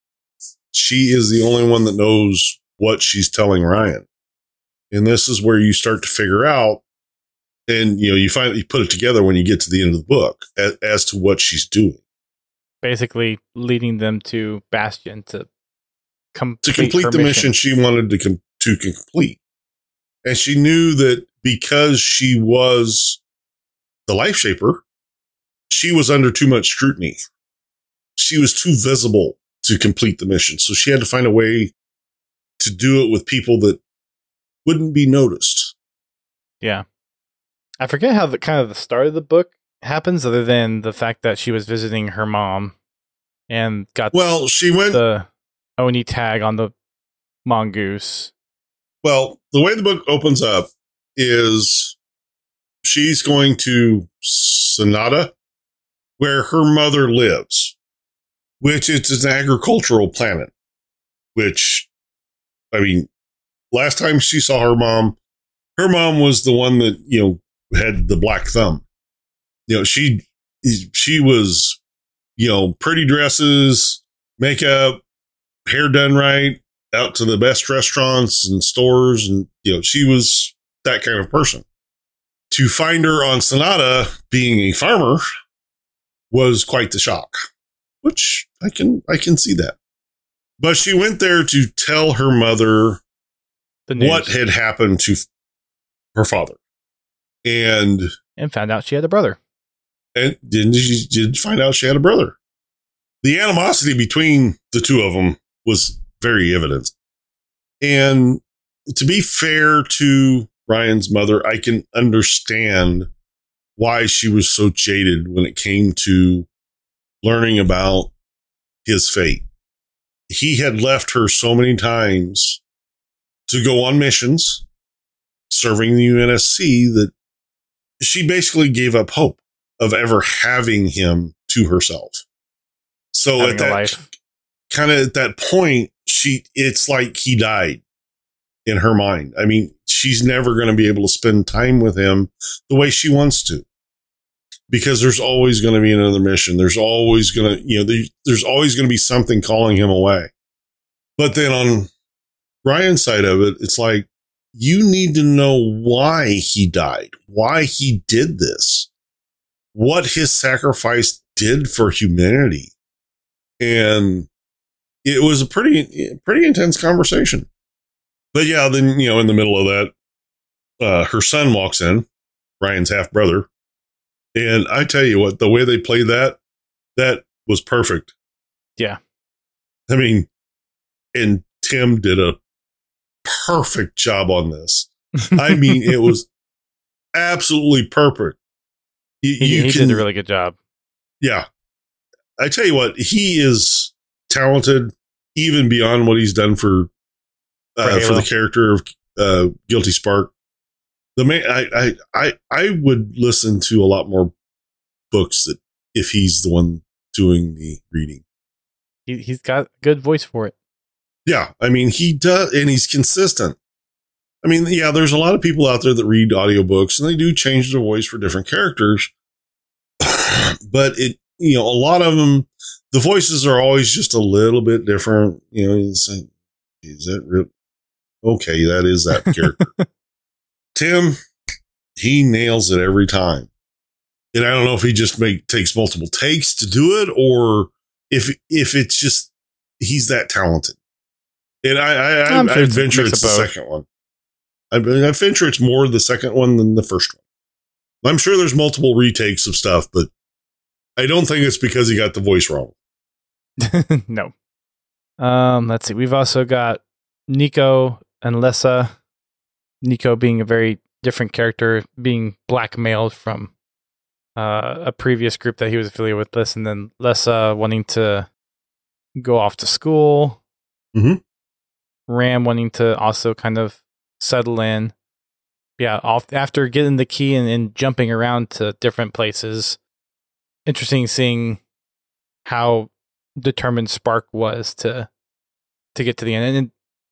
She is the only one that knows what she's telling Ryan. And this is where you start to figure out, and you finally put it together when you get to the end of the book as to what she's doing. Basically leading them to Bastion to complete the mission she wanted to complete. And she knew that because she was the Life Shaper, she was under too much scrutiny. She was too visible to complete the mission. So she had to find a way to do it with people that wouldn't be noticed. Yeah. I forget how the start of the book happens, other than the fact that she was visiting her mom and got the Oni tag on the mongoose. Well, the way the book opens up is she's going to Sonata, where her mother lives, which is an agricultural planet, which, I mean, last time she saw her mom was the one that, had the black thumb. She was, pretty dresses, makeup, hair done right, out to the best restaurants and stores. And, she was that kind of person. To find her on Sonata being a farmer was quite the shock, which I can see that. But she went there to tell her mother what had happened to her father. And found out she had a brother. And she did find out she had a brother. The animosity between the two of them was very evident. And to be fair to Ryan's mother, I can understand why she was so jaded when it came to learning about his fate. He had left her so many times to go on missions, serving the UNSC, that she basically gave up hope of ever having him to herself. So at that point, it's like he died in her mind. I mean, she's never going to be able to spend time with him the way she wants to, because there's always going to be another mission. There's always going to, there's always going to be something calling him away. But then on Ryan's side of it, it's like you need to know why he died, why he did this, what his sacrifice did for humanity. And it was a pretty intense conversation. But yeah, then, in the middle of that, her son walks in, Ryan's half brother. And I tell you what, the way they played that was perfect. Yeah. I mean, and Tim did a perfect job on this. I mean, it was absolutely perfect. He did a really good job. Yeah. I tell you what, he is talented even beyond what he's done for the character of Guilty Spark. The man, I would listen to a lot more books that if he's the one doing the reading. He's got a good voice for it. Yeah, I mean, he does, and he's consistent. I mean, yeah, there's a lot of people out there that read audiobooks, and they do change their voice for different characters. But a lot of them, the voices are always just a little bit different. It's like, is that real? Okay, that is that character. Tim, he nails it every time. And I don't know if he just takes multiple takes to do it, or if it's just he's that talented. And I venture it's the second one. I venture it's more the second one than the first one. I'm sure there's multiple retakes of stuff, but I don't think it's because he got the voice wrong. No. Let's see. We've also got Nico and Lessa. Nico being a very different character, being blackmailed from a previous group that he was affiliated with this, and then Lessa wanting to go off to school. Mm-hmm. Ram wanting to also kind of settle in. Yeah, after getting the key and jumping around to different places. Interesting seeing how determined Spark was to get to the end. And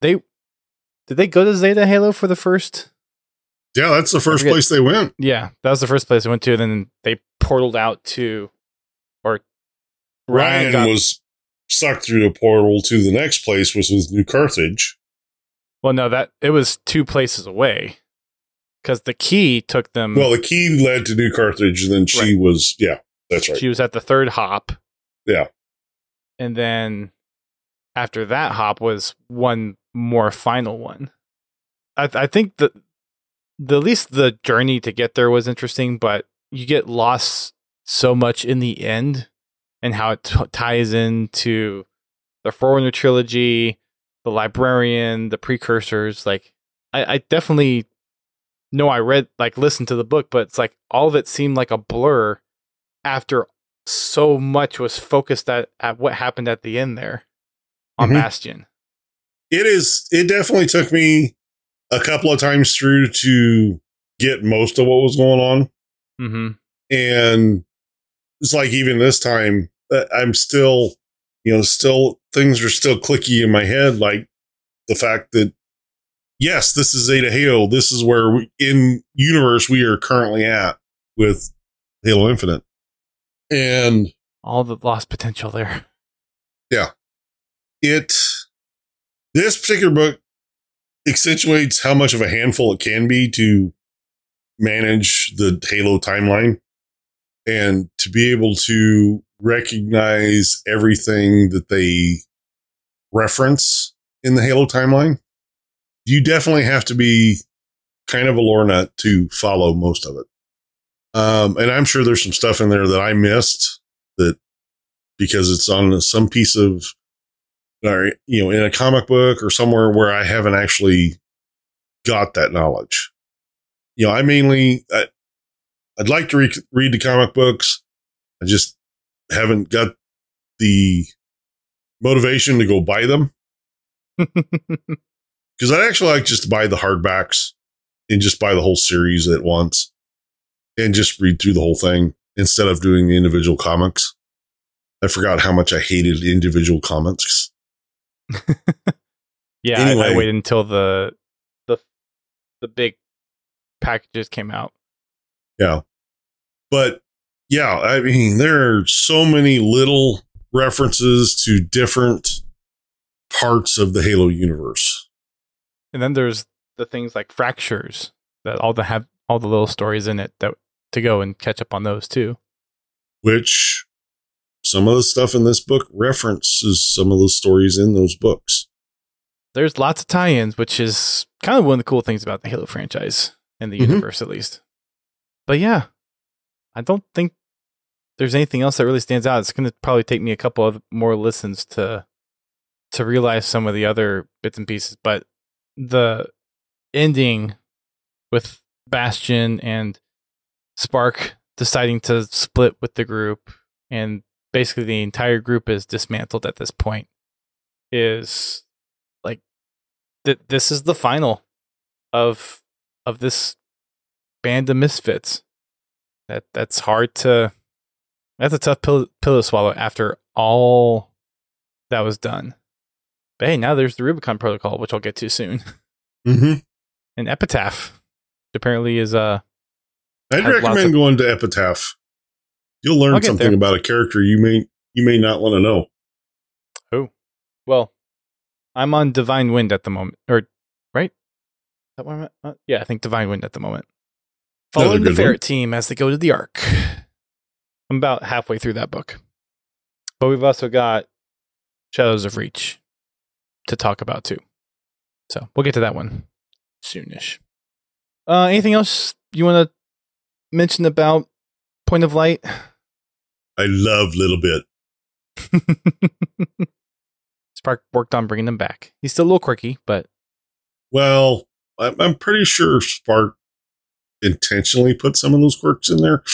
did they go to Zeta Halo for the first? Yeah, that's the first place they went. Yeah, that was the first place they went to. And then they portaled out to, or Ryan was sucked through the portal to the next place, which was New Carthage. Well, no, it was 2 places away because the key took them. Well, the key led to New Carthage, and then she was, yeah, that's right. She was at the 3rd hop. Yeah. And then after that hop was one more final one. I think that at least the journey to get there was interesting, but you get lost so much in the end and how it ties into the Forerunner trilogy, the Librarian, the Precursors. Like, I definitely know I listened to the book, but it's like all of it seemed like a blur after so much was focused at what happened at the end there on Bastion. It definitely took me a couple of times through to get most of what was going on. Mm-hmm. And it's like, even this time, I'm still things are still clicky in my head. Like the fact that, yes, this is Zeta Halo. This is where in universe we are currently at with Halo Infinite. And all the lost potential there. Yeah. This particular book accentuates how much of a handful it can be to manage the Halo timeline and to be able to recognize everything that they reference in the Halo timeline. You definitely have to be kind of a lore nut to follow most of it. And I'm sure there's some stuff in there that I missed that because it's on some piece of, in a comic book or somewhere where I haven't actually got that knowledge. I'd like to read the comic books. I just haven't got the motivation to go buy them. Because I'd actually like just to buy the hardbacks and just buy the whole series at once and just read through the whole thing instead of doing the individual comics. I forgot how much I hated individual comics. Yeah, anyway. I waited until the big packages came out. Yeah. But yeah, I mean, there are so many little references to different parts of the Halo universe. And then there's the things like Fractures that have all the little stories in it that to go and catch up on those too. Which some of the stuff in this book references some of the stories in those books. There's lots of tie-ins, which is kind of one of the cool things about the Halo franchise and the universe, at least. But yeah, I don't think there's anything else that really stands out. It's going to probably take me a couple of more listens to realize some of the other bits and pieces. But the ending with Bastion and Spark deciding to split with the group, and basically the entire group is dismantled at this point, is like this is the final of this band of misfits. That's hard to. That's a tough pill to swallow after all that was done. But hey, now there's the Rubicon Protocol, which I'll get to soon. Mm-hmm. And Epitaph apparently is I'd recommend going to Epitaph. You'll learn something about a character you may not want to know. Oh, well, I'm on Divine Wind at the moment, or right? Is that where I'm at? Yeah, I think Divine Wind at the moment. Following the Ferret team as they go to the Ark. I'm about halfway through that book, but we've also got Shadows of Reach to talk about too. So we'll get to that one soonish. Anything else you want to mention about Point of Light? I love Little Bit. Spark worked on bringing him back. He's still a little quirky, but well, I'm pretty sure Spark intentionally put some of those quirks in there.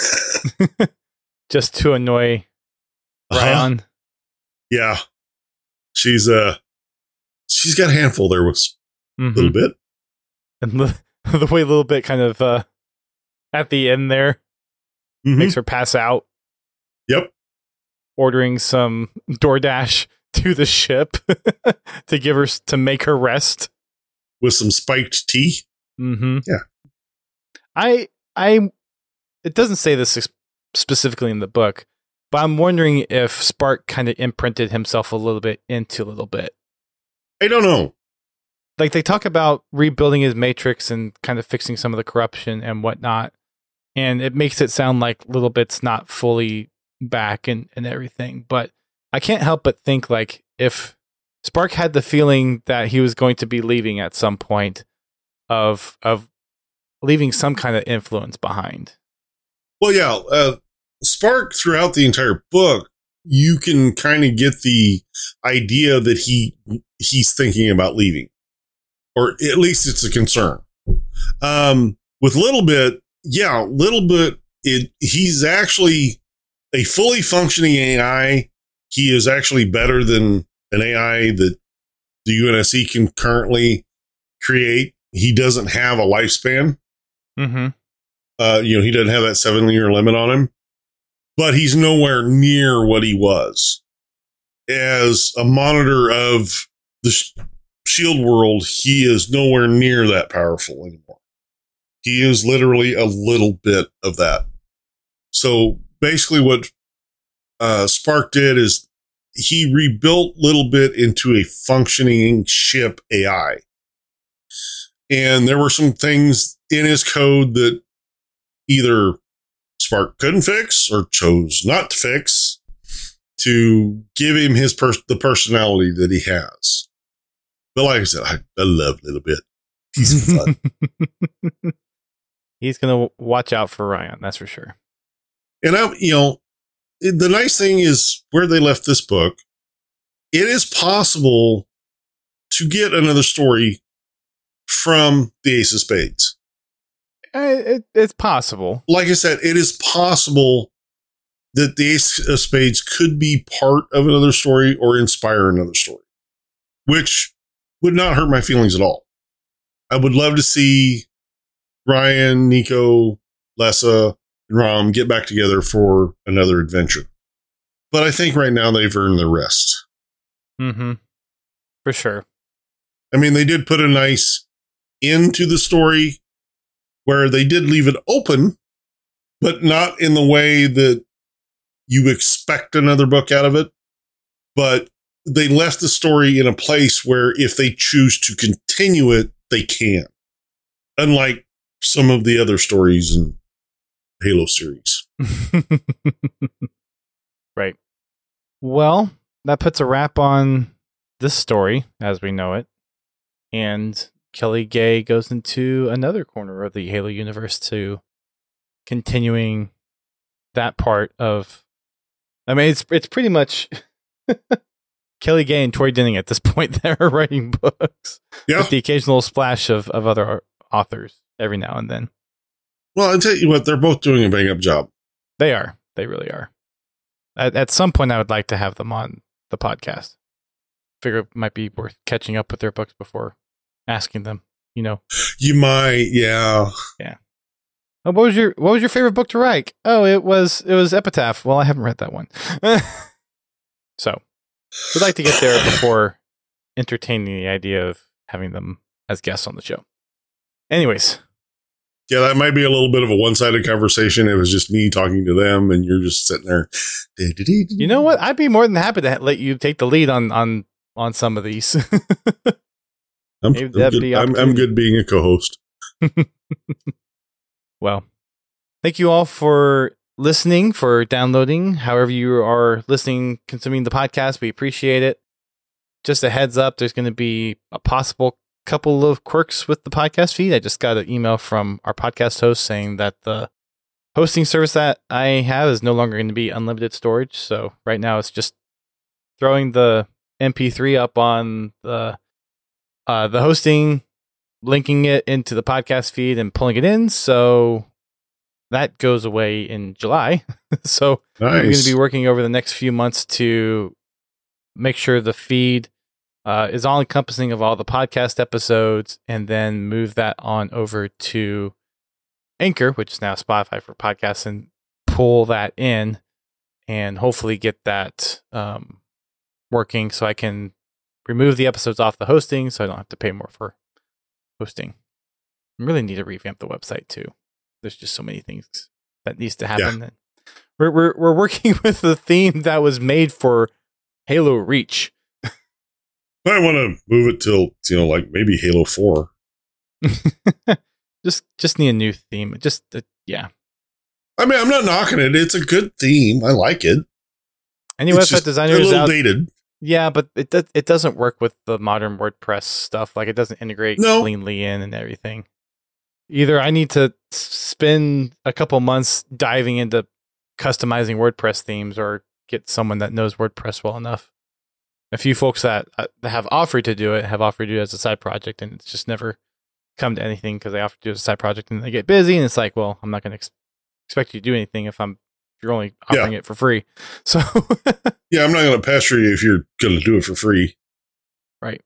Just to annoy Ryan. Yeah. She's got a handful there with Little Bit. And the way Little Bit kind of at the end there makes her pass out. Yep. Ordering some DoorDash to the ship to make her rest. With some spiked tea. Mm-hmm. Yeah. It doesn't say this specifically in the book, but I'm wondering if Spark kind of imprinted himself a little bit into Little Bit. I don't know. Like they talk about rebuilding his matrix and kind of fixing some of the corruption and whatnot. And it makes it sound like Little Bit's not fully back and everything. But I can't help but think like if Spark had the feeling that he was going to be leaving at some point of leaving some kind of influence behind. Well, yeah, Spark throughout the entire book, you can kind of get the idea that he's thinking about leaving, or at least it's a concern. With Little Bit, he's actually a fully functioning AI. He is actually better than an AI that the UNSC can currently create. He doesn't have a lifespan. Mm-hmm. He doesn't have that 7-year limit on him, but he's nowhere near what he was. As a monitor of the shield world, he is nowhere near that powerful anymore. He is literally a little bit of that. So basically what Spark did is he rebuilt Little Bit into a functioning ship AI. And there were some things in his code that either Spark couldn't fix or chose not to fix to give him the personality that he has. But like I said, I love Little Bit. He's fun. He's going to watch out for Ryan, that's for sure. And the nice thing is where they left this book, it is possible to get another story from the Ace of Spades. It's possible. Like I said, it is possible that the Ace of Spades could be part of another story or inspire another story, which would not hurt my feelings at all. I would love to see Ryan, Nico, Lessa, and Rom get back together for another adventure. But I think right now they've earned their rest. Mm-hmm. For sure. I mean, they did put a nice end to the story where they did leave it open, but not in the way that you expect another book out of it. But they left the story in a place where if they choose to continue it, they can. Unlike some of the other stories in Halo series. Right. Well, that puts a wrap on this story as we know it. And Kelly Gay goes into another corner of the Halo universe to continuing that part of... I mean, it's pretty much Kelly Gay and Tori Denning at this point that are writing books. Yeah. With the occasional splash of other authors every now and then. Well, I'll tell you what, they're both doing a bang-up job. They are. They really are. At some point, I would like to have them on the podcast. Figure it might be worth catching up with their books before asking them, you know. You might, yeah. Yeah. Oh, what was your favorite book to write? Oh, it was Epitaph. Well, I haven't read that one. So, we'd like to get there before entertaining the idea of having them as guests on the show. Anyways. Yeah, that might be a little bit of a one-sided conversation. It was just me talking to them, and you're just sitting there. You know what? I'd be more than happy to let you take the lead on some of these. I'm good being a co-host. Well, thank you all for listening, for downloading. However you are listening, consuming the podcast, we appreciate it. Just a heads up, there's going to be a possible couple of quirks with the podcast feed. I just got an email from our podcast host saying that the hosting service that I have is no longer going to be unlimited storage. So right now it's just throwing the MP3 up on the hosting, linking it into the podcast feed and pulling it in. So that goes away in July. So nice. I'm going to be working over the next few months to make sure the feed is all encompassing of all the podcast episodes, and then move that on over to Anchor, which is now Spotify for podcasts, and pull that in and hopefully get that working so I can remove the episodes off the hosting so I don't have to pay more for hosting. I really need to revamp the website too. There's just so many things that needs to happen. Yeah. We're working with the theme that was made for Halo Reach. I want to move it till, like maybe Halo 4. just need a new theme. Yeah. I mean, I'm not knocking it. It's a good theme. I like it. Any website designers a little dated. Yeah, but it doesn't work with the modern WordPress stuff. Like, it doesn't integrate cleanly in and everything. Either I need to spend a couple months diving into customizing WordPress themes, or get someone that knows WordPress well enough. A few folks that have offered to do it as a side project, and it's just never come to anything because they offer to do it as a side project and they get busy, and it's like, well, I'm not going to expect you to do anything if you're only offering it for free. So yeah, I'm not going to pester you if you're going to do it for free. Right.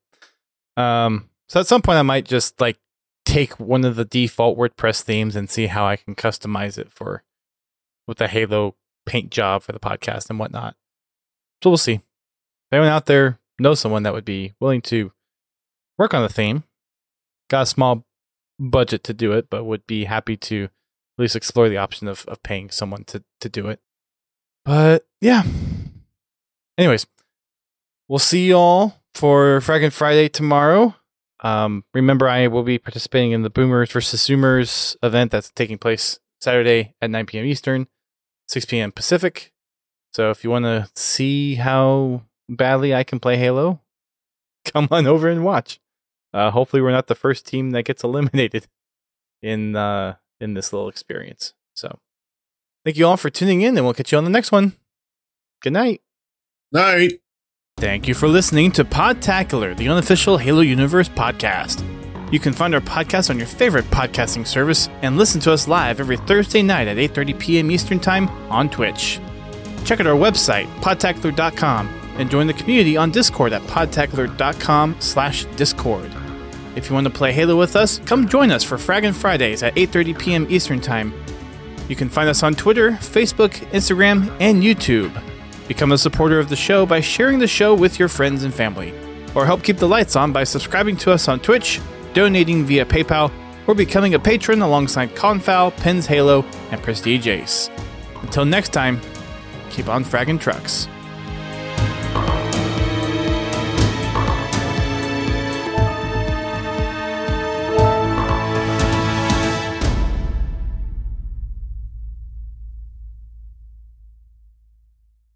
So at some point I might just like take one of the default WordPress themes and see how I can customize it with the Halo paint job for the podcast and whatnot. So we'll see. If anyone out there knows someone that would be willing to work on the theme, got a small budget to do it, but would be happy to at least explore the option of paying someone to do it. But yeah. Anyways, we'll see you all for Fraggin' Friday tomorrow. Remember, I will be participating in the Boomers vs. Zoomers event that's taking place Saturday at 9 p.m. Eastern, 6 p.m. Pacific. So if you want to see how badly I can play Halo, come on over and watch. Hopefully we're not the first team that gets eliminated in this little experience. So thank you all for tuning in, and we'll catch you on the next one. Good night. Night. Thank you for listening to Podtacular, the unofficial Halo Universe podcast. You can find our podcast on your favorite podcasting service and listen to us live every Thursday night at 8:30 p.m. Eastern Time on Twitch. Check out our website, podtacular.com, and join the community on Discord at podtacular.com/Discord. If you want to play Halo with us, come join us for Fraggin' Fridays at 8:30 p.m. Eastern Time. You can find us on Twitter, Facebook, Instagram, and YouTube. Become a supporter of the show by sharing the show with your friends and family, or help keep the lights on by subscribing to us on Twitch, donating via PayPal, or becoming a patron alongside Confal, Pins Halo, and Prestige Ace. Until next time, keep on fragging trucks.